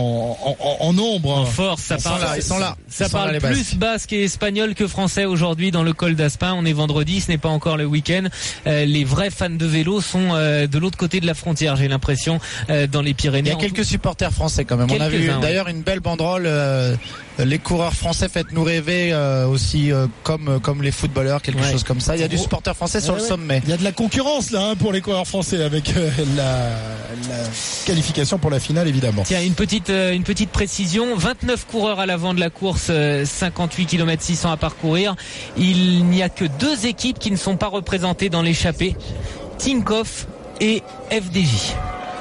en nombre. En force, ça parle plus basque et espagnol que français aujourd'hui dans le col d'Aspin. On est vendredi, ce n'est pas encore le week-end. Les vrais fans de vélo sont de l'autre côté de la frontière, j'ai l'impression, dans les Pyrénées. Il y a quelques supporters français quand même. On a vu d'ailleurs une belle banderole. Les coureurs français, faites-nous rêver aussi, comme les footballeurs, quelque chose comme ça. Il y a du supporter français sur le sommet. Il y a de la concurrence là, hein, pour les coureurs français avec la qualification pour la finale évidemment. Tiens, une petite précision, 29 coureurs à l'avant de la course, 58 km 600 à parcourir. Il n'y a que 2 équipes qui ne sont pas représentées dans l'échappée, Tinkoff et FDJ.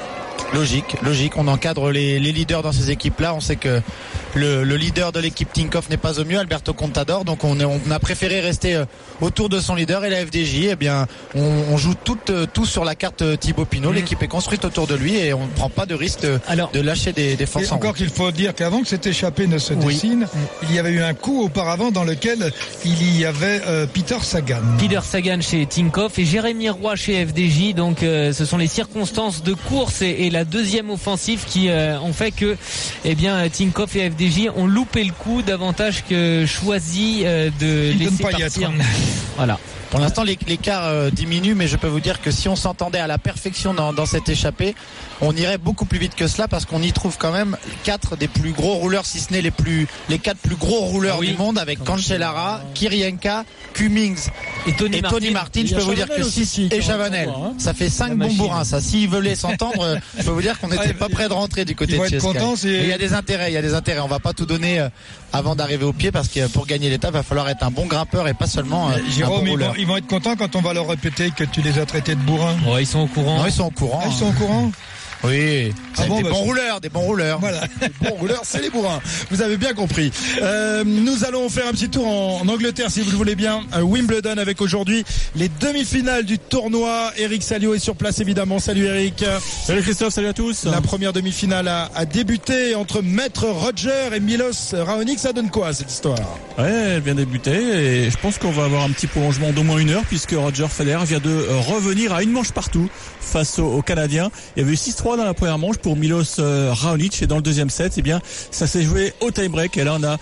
Logique, on encadre les leaders dans ces équipes-là. On sait que le leader de l'équipe Tinkoff n'est pas au mieux, Alberto Contador, donc on a préféré rester autour de son leader. Et la FDJ, eh bien, on joue tout sur la carte Thibaut Pinot. L'équipe est construite autour de lui et on ne prend pas de risque de lâcher des forces en route. Encore qu'il faut dire qu'avant que cette échappée ne se dessine, il y avait eu un coup auparavant dans lequel il y avait Peter Sagan. Peter Sagan chez Tinkoff et Jérémy Roy chez FDJ. Donc ce sont les circonstances de course et la deuxième offensive qui ont fait que Tinkoff et FDJ ont loupé le coup davantage que choisi de laisser partir. Voilà. Pour l'instant, l'écart diminue, mais je peux vous dire que si on s'entendait à la perfection dans cette échappée, on irait beaucoup plus vite que cela, parce qu'on y trouve quand même 4 des plus gros rouleurs, si ce n'est les 4 plus gros rouleurs du monde, avec Cancellara, Kirienka, Cummings et Tony Martin. Je peux vous dire que et Chavanel, ça fait 5 bons bourrins, ça. S'ils veulent s'entendre, je peux vous dire qu'on n'était pas près de rentrer du côté de Chesca. Il y a des intérêts, On va pas tout donner avant d'arriver au pied, parce que pour gagner l'étape, il va falloir être un bon grimpeur et pas seulement Jérôme, un bon rouleur. Ils vont être contents quand on va leur répéter que tu les as traités de bourrins. Ils sont au courant. Non, ils sont au courant. Ils sont au courant. Oui, des bons rouleurs. Voilà, les bons rouleurs, c'est les bourrins. Vous avez bien compris. Nous allons faire un petit tour en Angleterre, si vous le voulez bien. Wimbledon avec aujourd'hui les demi-finales du tournoi. Eric Salio est sur place évidemment. Salut Eric. Salut Christophe, salut à tous. La première demi-finale a débuté entre Maître Roger et Milos Raonic. Ça donne quoi cette histoire? Ouais, elle vient de débuter et je pense qu'on va avoir un petit prolongement d'au moins 1 heure, puisque Roger Federer vient de revenir à une manche partout face aux Canadiens. Il y avait eu 6-3 dans la première manche pour Milos Raonic, et dans le deuxième set, ça s'est joué au tie-break, et là on a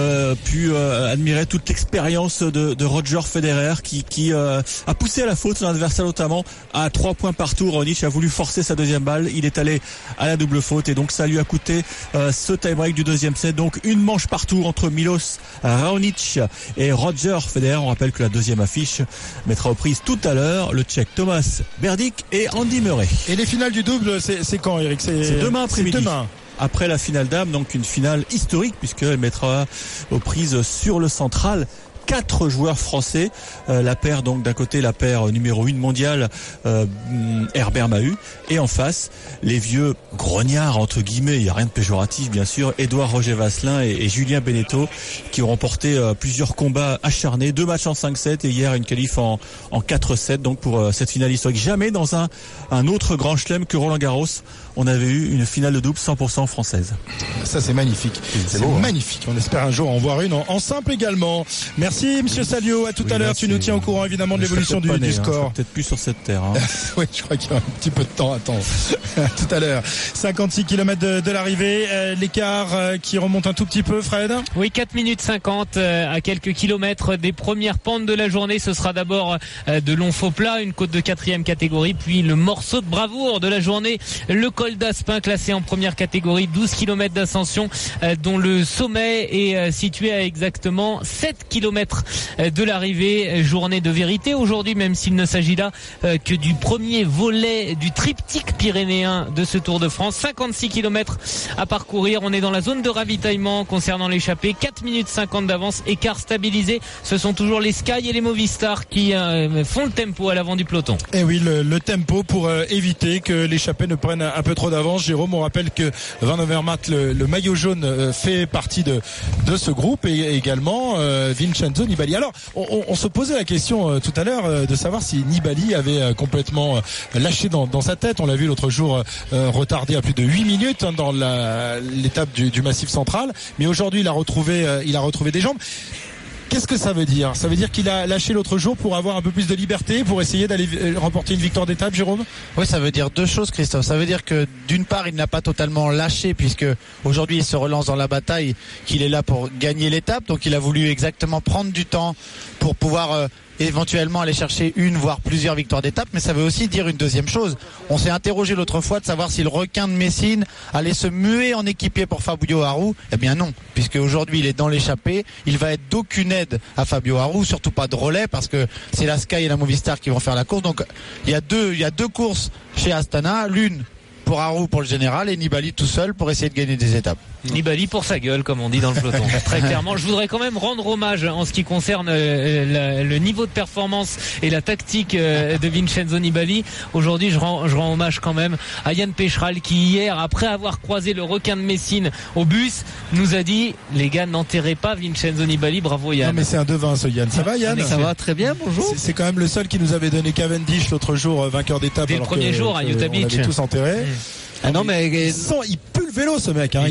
pu admirer toute l'expérience de Roger Federer qui a poussé à la faute son adversaire, notamment à 3 points partout. Raonic a voulu forcer sa deuxième balle, il est allé à la double faute et donc ça lui a coûté ce tie-break du deuxième set. Donc une manche partout entre Milos Raonic et Roger Federer. On rappelle que la deuxième affiche mettra aux prises tout à l'heure le Tchèque Thomas Berdych et Andy Murray. Et les finales du double, c'est quand Eric? C'est demain après-midi. Après la finale dame, donc une finale historique, puisqu'elle mettra aux prises sur le central 4 joueurs français, la paire donc d'un côté, la paire numéro 1 mondiale, Herbert Mahut, et en face les vieux grognards entre guillemets, il n'y a rien de péjoratif bien sûr, Édouard Roger Vasselin et Julien Beneteau, qui ont remporté plusieurs combats acharnés, 2 matchs en 5-7 et hier une qualif en 4-7, donc pour cette finale historique. Jamais dans un autre grand chelem que Roland Garros on avait eu une finale de double 100% française. Ça c'est magnifique, c'est magnifique. On espère un jour en voir une en simple également. Merci Monsieur Salio, à tout à l'heure. Tu nous tiens au courant évidemment de l'évolution du score. Peut-être plus sur cette terre. Oui, je crois qu'il y a un petit peu de temps. Attends, tout à l'heure. 56 km de l'arrivée, l'écart qui remonte un tout petit peu, Fred. Oui, 4 minutes 50 à quelques kilomètres des premières pentes de la journée. Ce sera d'abord de long faux plat, une côte de 4e catégorie, puis le morceau de bravoure de la journée, le col d'Aspin, classé en première catégorie, 12 km d'ascension, dont le sommet est situé à exactement 7 km km de l'arrivée. Journée de vérité aujourd'hui, même s'il ne s'agit là que du premier volet du triptyque pyrénéen de ce Tour de France. 56 km à parcourir. On est dans la zone de ravitaillement concernant l'échappée. 4 minutes 50 d'avance, écart stabilisé. Ce sont toujours les Sky et les Movistar qui font le tempo à l'avant du peloton. Et oui, le tempo pour éviter que l'échappée ne prenne un peu trop d'avance. Jérôme, on rappelle que Van Avermaet, le maillot jaune, fait partie de ce groupe, et également Vincenzo Nibali. Alors, on se posait la question tout à l'heure de savoir si Nibali avait complètement lâché dans sa tête. On l'a vu l'autre jour retardé à plus de 8 minutes dans l'étape du Massif central, mais aujourd'hui il a retrouvé des jambes. Qu'est-ce que ça veut dire ? Ça veut dire qu'il a lâché l'autre jour pour avoir un peu plus de liberté, pour essayer d'aller remporter une victoire d'étape, Jérôme ? Oui, ça veut dire deux choses, Christophe. Ça veut dire que d'une part, il n'a pas totalement lâché, puisque aujourd'hui il se relance dans la bataille, qu'il est là pour gagner l'étape. Donc il a voulu exactement prendre du temps pour pouvoir éventuellement aller chercher une voire plusieurs victoires d'étape. Mais ça veut aussi dire une deuxième chose. On s'est interrogé l'autre fois de savoir si le requin de Messine allait se muer en équipier pour Fabio Aru. Eh bien non, puisque aujourd'hui il est dans l'échappée. Il va être d'aucune aide à Fabio Aru, surtout pas de relais, parce que c'est la Sky et la Movistar qui vont faire la course. Donc il y a deux courses chez Astana, l'une pour Aru pour le général et Nibali tout seul pour essayer de gagner des étapes. Nibali pour sa gueule, comme on dit dans le peloton. Très clairement, je voudrais quand même rendre hommage en ce qui concerne le niveau de performance et la tactique de Vincenzo Nibali. Aujourd'hui, je rends hommage quand même à Yann Pécheral qui hier, après avoir croisé le requin de Messine au bus, nous a dit: les gars, n'enterrez pas Vincenzo Nibali. Bravo Yann. Non mais c'est un devin ce Yann. Ça va Yann ? Ça va très bien, bonjour. C'est quand même le seul qui nous avait donné Cavendish l'autre jour, vainqueur d'étape. Dès le premier jour à Utah Beach. On avait tous enterré. Ah non mais il pue le vélo ce mec, hein.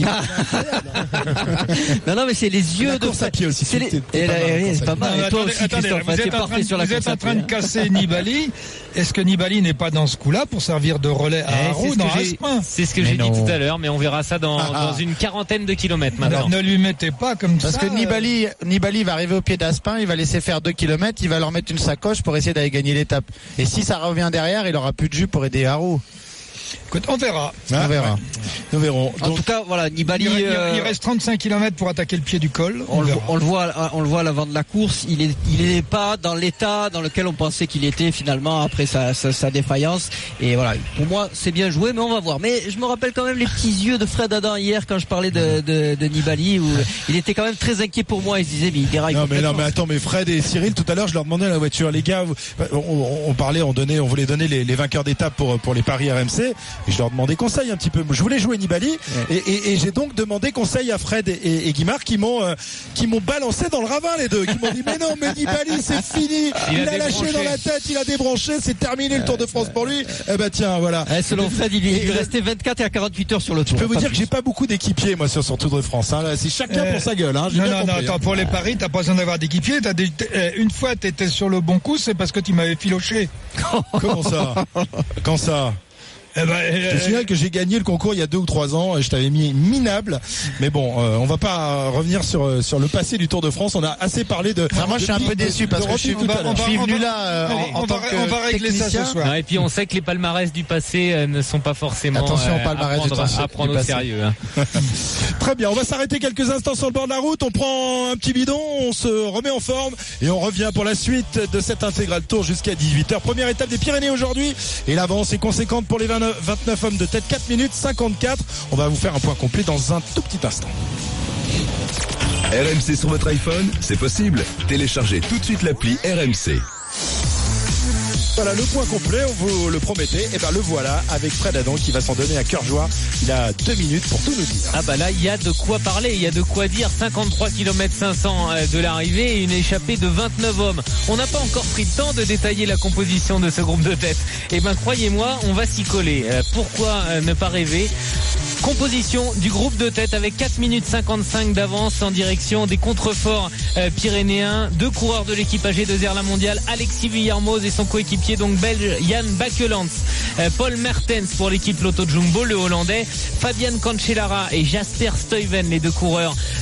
non mais c'est les yeux de course à pied aussi. C'est pas mal. Et toi aussi, Christophe, tu es parfait sur la course à pied. Vous êtes en train de casser Nibali. Est-ce que Nibali n'est pas dans ce coup-là pour servir de relais à Aru dans Aspin ? C'est ce que j'ai dit tout à l'heure, mais on verra ça dans une quarantaine de kilomètres maintenant. Alors, ne lui mettez pas comme ça. Parce que Nibali va arriver au pied d'Aspin, il va laisser faire 2 km, il va leur mettre une sacoche pour essayer d'aller gagner l'étape. Et si ça revient derrière, il aura plus de jus pour aider Aru. Écoute, on verra. Nous verrons. En tout cas, voilà, Nibali. Il reste 35 km pour attaquer le pied du col. On le voit à l'avant de la course. Il est pas dans l'état dans lequel on pensait qu'il était finalement après sa défaillance. Et voilà, pour moi, c'est bien joué, mais on va voir. Mais je me rappelle quand même les petits yeux de Fred Adam hier quand je parlais de Nibali, où il était quand même très inquiet pour moi. Il se disait, mais il déraille. Non, mais attends, mais Fred et Cyril, tout à l'heure, je leur demandais à la voiture, les gars, on voulait donner les vainqueurs d'étape pour les paris RMC. Et je leur demandais conseil un petit peu. Je voulais jouer Nibali et j'ai donc demandé conseil à Fred et Guimard qui m'ont balancé dans le ravin les deux, qui m'ont dit mais non, mais Nibali c'est fini, il a lâché dans la tête, il a débranché, c'est terminé le Tour de France pour lui. Eh ben tiens, voilà. Selon Fred, il lui restait 24 à 48 heures sur le Tour. Je peux vous dire que j'ai pas beaucoup d'équipiers moi sur Tour de France. Hein. C'est chacun pour sa gueule. Hein. Non, attends, pour les paris, t'as pas besoin d'avoir d'équipiers. Une fois t'étais sur le bon coup, c'est parce que tu m'avais filoché. Comment ça ? Quand ça ? Je te signale que j'ai gagné le concours il y a 2 ou 3 ans et je t'avais mis minable. Mais bon, on va pas revenir sur le passé du Tour de France. On a assez parlé de. Moi, je suis un peu déçu parce que je suis venu là en tant que on va régler ça ce soir. Non, et puis on sait que les palmarès du passé ne sont pas forcément à prendre au sérieux. Hein. Très bien, on va s'arrêter quelques instants sur le bord de la route. On prend un petit bidon, on se remet en forme et on revient pour la suite de cet intégral tour jusqu'à 18h. Première étape des Pyrénées aujourd'hui et l'avance est conséquente pour les 29 hommes de tête, 4 minutes 54. On va vous faire un point complet dans un tout petit instant. RMC sur votre iPhone, c'est possible. Téléchargez tout de suite l'appli RMC. Voilà le point complet, on vous le promettait, et ben le voilà avec Fred Adam qui va s'en donner à cœur joie. Il a 2 minutes pour tout nous dire. Ah bah là il y a de quoi parler, il y a de quoi dire. 53 km 500 de l'arrivée et une échappée de 29 hommes. On n'a pas encore pris le temps de détailler la composition de ce groupe de tête. Et ben croyez-moi, on va s'y coller. Pourquoi ne pas rêver ? Composition du groupe de tête avec 4 minutes 55 d'avance en direction des contreforts pyrénéens. 2 coureurs de l'équipe AG2R La Mondiale, Alexis Vuillermoz et son coéquipier donc belge Jan Bakelands. Paul Mertens pour l'équipe Lotto Jumbo, le Hollandais. Fabian Cancellara et Jasper Stuyven, les 2 coureurs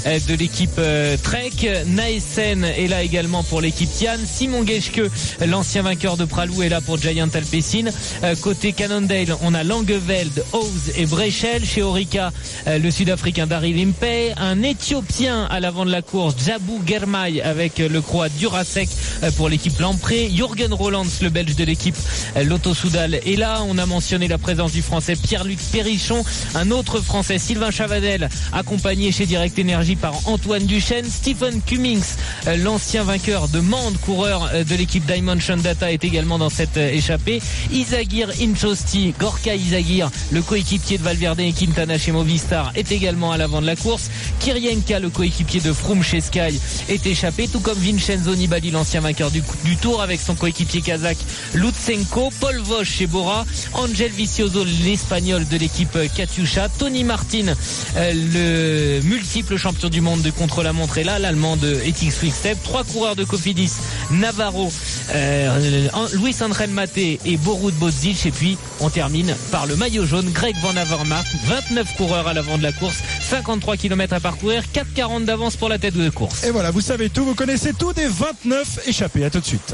de l'équipe Trek. Naesen est là également pour l'équipe Yann. Simon Geschke, l'ancien vainqueur de Pralou, est là pour Giant Alpecin. Côté Cannondale, on a Langeveld, Howes et Brechel. Chez Orica, le Sud-Africain Daryl Impey. Un Éthiopien à l'avant de la course, Djabou Germay, avec le Croate Durasek pour l'équipe Lamprey. Jürgen Rolands, le Belge de l'équipe Lotto Soudal, est là. On a mentionné la présence du Français Pierre-Luc Perrichon. Un autre Français, Sylvain Chavadel, accompagné chez Direct Energy par Antoine Duchesne. Stephen Cummings, l'ancien vainqueur de Mende, coureur de l'équipe Dimension Data, est également dans cette échappée. Isagir Inchosti, Gorka Isagir, le coéquipier de Valverde et Quintana chez Movistar, est également à l'avant de la course. Kirienka, le coéquipier de Froome chez Sky, est échappé, tout comme Vincenzo Nibali, l'ancien vainqueur du Tour, avec son coéquipier kazakh Lutsenko. Paul Vosch chez Bora. Angel Vicioso, l'espagnol de l'équipe Katyusha. Tony Martin, le multiple champion du monde de contre-la-montre, est là, l'allemand de Ethics Quick-Step. 3 coureurs de Cofidis, Navarro, Luis Angel Maté et Borut Bodzic. Et puis on termine par le maillot jaune, Greg Van Avermaet. 29 coureurs à l'avant de la course, 53 km à parcourir, 4,40 d'avance pour la tête de course. Et voilà, vous savez tout, vous connaissez tout des 29 échappés. À tout de suite.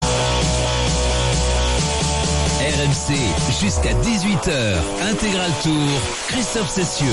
RMC jusqu'à 18h, Intégral Tour, Christophe Cessieux.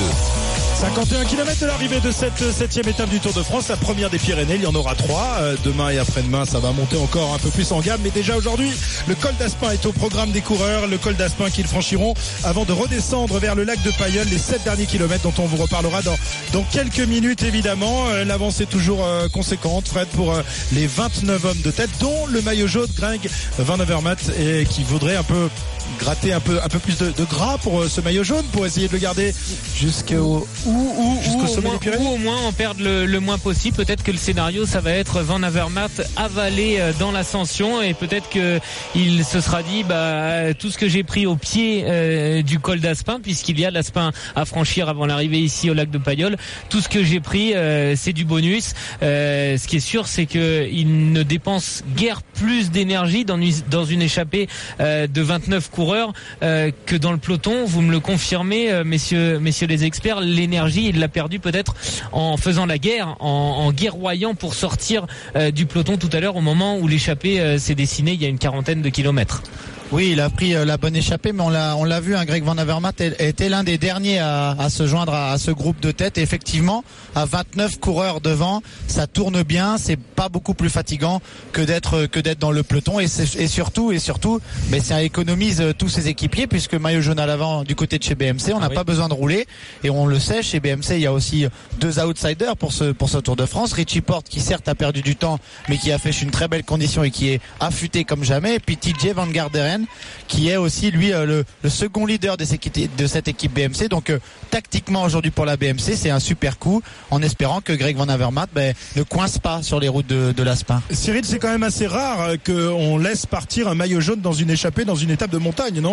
51 km de l'arrivée de cette 7e étape du Tour de France, la première des Pyrénées. Il y en aura 3. Demain et après-demain, ça va monter encore un peu plus en gamme. Mais déjà aujourd'hui, le col d'Aspin est au programme des coureurs. Le col d'Aspin qu'ils franchiront avant de redescendre vers le lac de Pailleul, les 7 derniers kilomètres dont on vous reparlera dans quelques minutes évidemment. L'avance est toujours conséquente, Fred, pour les 29 hommes de tête, dont le maillot jaune Greg Van Avermaet, et qui voudrait un peu gratter un peu plus de gras pour ce maillot jaune, pour essayer de le garder jusqu'au sommet des Pyrénées, ou au moins en perdre le moins possible. Peut-être que le scénario, ça va être Van Avermaet avalé dans l'ascension, et peut-être que il se sera dit, tout ce que j'ai pris au pied du col d'Aspin, puisqu'il y a l'Aspin à franchir avant l'arrivée ici au lac de Pailleul, tout ce que j'ai pris, c'est du bonus. Ce qui est sûr, c'est que il ne dépense guère plus d'énergie dans une échappée de 29 coureurs que dans le peloton. Vous me le confirmez, messieurs les experts. L'énergie, il l'a perdu peut-être en faisant la guerre, en guerroyant pour sortir du peloton tout à l'heure, au moment où l'échappée s'est dessinée il y a une 40aine de kilomètres. Oui, il a pris la bonne échappée, mais on l'a vu, Greg Van Avermaet était l'un des derniers à se joindre à ce groupe de tête. Et effectivement, à 29 coureurs devant, ça tourne bien, c'est pas beaucoup plus fatigant que d'être dans le peloton. Et surtout, mais ça économise tous ses équipiers, puisque maillot jaune à l'avant du côté de chez BMC, on n'a pas besoin de rouler. Et on le sait, chez BMC, il y a aussi 2 outsiders pour ce Tour de France. Richie Porte, qui certes a perdu du temps, mais qui a fait une très belle condition et qui est affûté comme jamais. Et puis TJ Van Garderen, qui est aussi lui le second leader de cette équipe BMC. Donc tactiquement aujourd'hui pour la BMC, c'est un super coup, en espérant que Greg Van Avermaet ne coince pas sur les routes de l'Aspin. Cyril, c'est quand même assez rare qu'on laisse partir un maillot jaune dans une échappée, dans une étape de montagne, non ?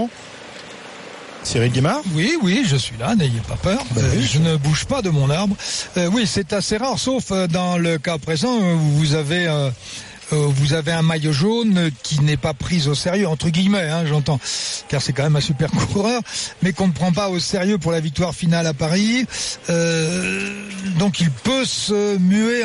Cyril Guimard ? Oui, je suis là, n'ayez pas peur. Je ne bouge pas de mon arbre. Oui, c'est assez rare, sauf dans le cas présent où vous avez un maillot jaune qui n'est pas pris au sérieux, entre guillemets, j'entends, car c'est quand même un super coureur, mais qu'on ne prend pas au sérieux pour la victoire finale à Paris. Donc il peut se muer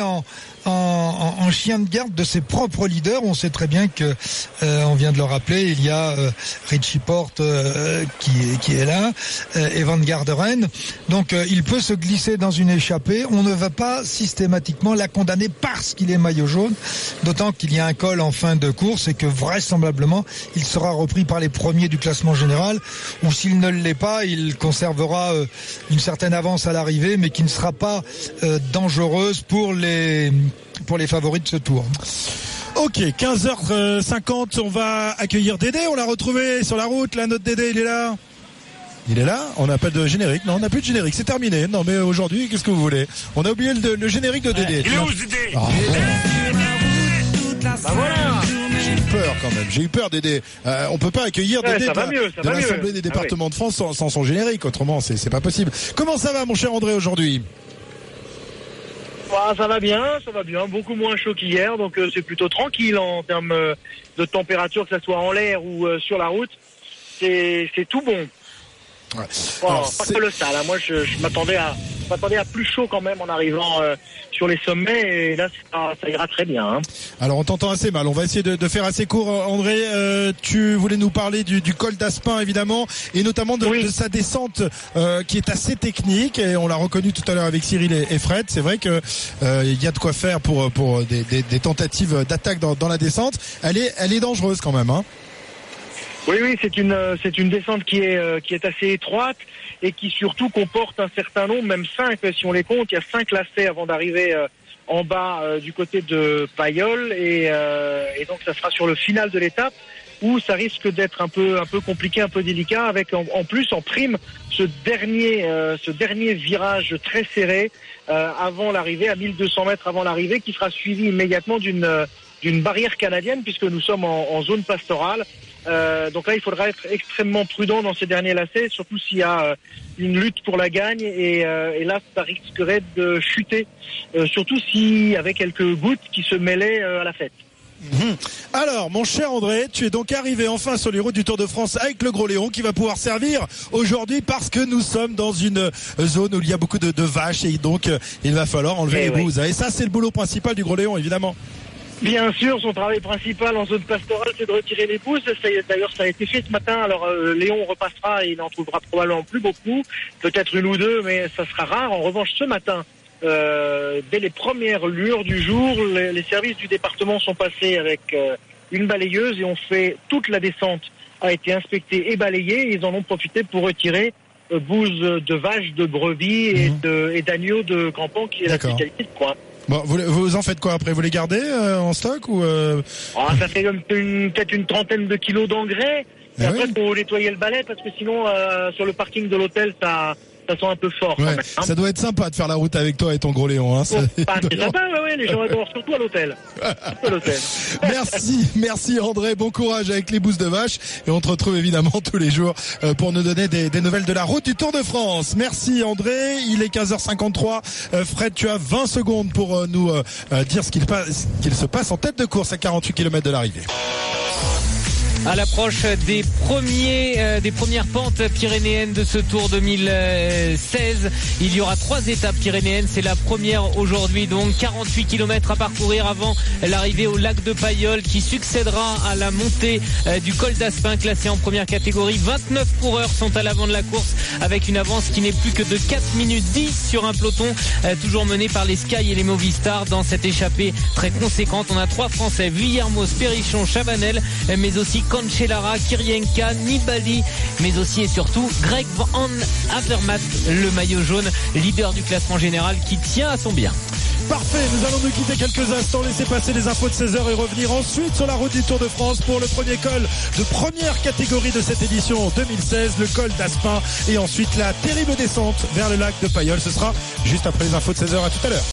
en chien de garde de ses propres leaders. On sait très bien que on vient de le rappeler, il y a Richie Porte qui est là, et Van Garderen. Donc il peut se glisser dans une échappée. On ne va pas systématiquement la condamner parce qu'il est maillot jaune, d'autant qu'il y a un col en fin de course et que vraisemblablement il sera repris par les premiers du classement général, ou s'il ne l'est pas, il conservera une certaine avance à l'arrivée, mais qui ne sera pas dangereuse pour les favoris de ce tour. Ok, 15h50, on va accueillir Dédé, on l'a retrouvé sur la route, là, notre Dédé, il est là. Il est là, on n'a pas de générique, non, on n'a plus de générique, c'est terminé. Non mais aujourd'hui, qu'est-ce que vous voulez ? On a oublié le générique de Dédé. Il est où Dédé ? Voilà. J'ai eu peur Dédé. On peut pas accueillir Dédé de l'Assemblée des départements de France sans son générique, autrement c'est pas possible. Comment ça va mon cher André aujourd'hui ? Ça va bien, beaucoup moins chaud qu'hier, donc c'est plutôt tranquille en termes de température, que ça soit en l'air ou sur la route, c'est tout bon. Ouais. Pas colossal, moi je m'attendais à Je m'attendais à plus chaud quand même en arrivant sur les sommets, et là ça ira très bien. Hein. Alors on t'entend assez mal, on va essayer de faire assez court. André, tu voulais nous parler du col d'Aspin évidemment, et notamment de sa descente qui est assez technique, et on l'a reconnu tout à l'heure avec Cyril et Fred. C'est vrai que il y a de quoi faire pour des tentatives d'attaque dans la descente. Elle est dangereuse quand même, hein. Oui, c'est une descente qui est assez étroite et qui surtout comporte un certain nombre, même 5 si on les compte. Il y a 5 lacets avant d'arriver en bas du côté de Payolle, et donc ça sera sur le final de l'étape où ça risque d'être un peu compliqué, un peu délicat, avec en plus en prime ce dernier virage très serré avant l'arrivée, à 1200 mètres avant l'arrivée, qui sera suivi immédiatement d'une barrière canadienne, puisque nous sommes en zone pastorale. Donc là, il faudra être extrêmement prudent dans ces derniers lacets, surtout s'il y a une lutte pour la gagne, et là, ça risquerait de chuter, surtout s'il y avait quelques gouttes qui se mêlaient à la fête. Alors, mon cher André, tu es donc arrivé enfin sur les routes du Tour de France avec le Gros Léon, qui va pouvoir servir aujourd'hui, parce que nous sommes dans une zone où il y a beaucoup de vaches, et donc il va falloir enlever les bouses. Et ça, c'est le boulot principal du Gros Léon, évidemment. Bien sûr, son travail principal en zone pastorale, c'est de retirer les pousses. D'ailleurs, ça a été fait ce matin. Alors, Léon repassera et il n'en trouvera probablement plus beaucoup. Peut-être une ou deux, mais ça sera rare. En revanche, ce matin, dès les premières lueurs du jour, les services du département sont passés avec une balayeuse et ont fait toute la descente, a été inspectée et balayée. Et ils en ont profité pour retirer bouses de vaches, de brebis et d'agneaux de Campan, qui est la spécialité de coin. Bon, vous en faites quoi après? Vous les gardez en stock ou ça fait peut-être une trentaine de kilos d'engrais. Et après, faut nettoyer le balai, parce que sinon, sur le parking de l'hôtel, ça sent un peu fort. Ouais, quand même, hein. Ça doit être sympa de faire la route avec toi et ton Gros Léon. Hein, c'est sympa, les gens adorent, surtout à l'hôtel. Merci André, bon courage avec les bouses de vache, et on te retrouve évidemment tous les jours pour nous donner des nouvelles de la route du Tour de France. Merci André, il est 15h53. Fred, tu as 20 secondes pour nous dire ce qu'il se passe en tête de course à 48 km de l'arrivée. À l'approche des premières pentes pyrénéennes de ce Tour 2016, il y aura 3 étapes pyrénéennes. C'est la première aujourd'hui, donc 48 km à parcourir avant l'arrivée au lac de Payolle, qui succédera à la montée du col d'Aspin, classé en première catégorie. 29 coureurs sont à l'avant de la course, avec une avance qui n'est plus que de 4 minutes 10 sur un peloton toujours mené par les Sky et les Movistar. Dans cette échappée très conséquente, on a 3 Français: Vuillermoz, Périchon, Chavanel, mais aussi Cancellara, Kirienka, Nibali, mais aussi et surtout Greg Van Avermaet, le maillot jaune, leader du classement général, qui tient à son bien. Parfait, nous allons nous quitter quelques instants, laisser passer les infos de 16h et revenir ensuite sur la route du Tour de France pour le premier col de première catégorie de cette édition 2016, le col d'Aspin, et ensuite la terrible descente vers le lac de Payolle. Ce sera juste après les infos de 16h. À tout à l'heure.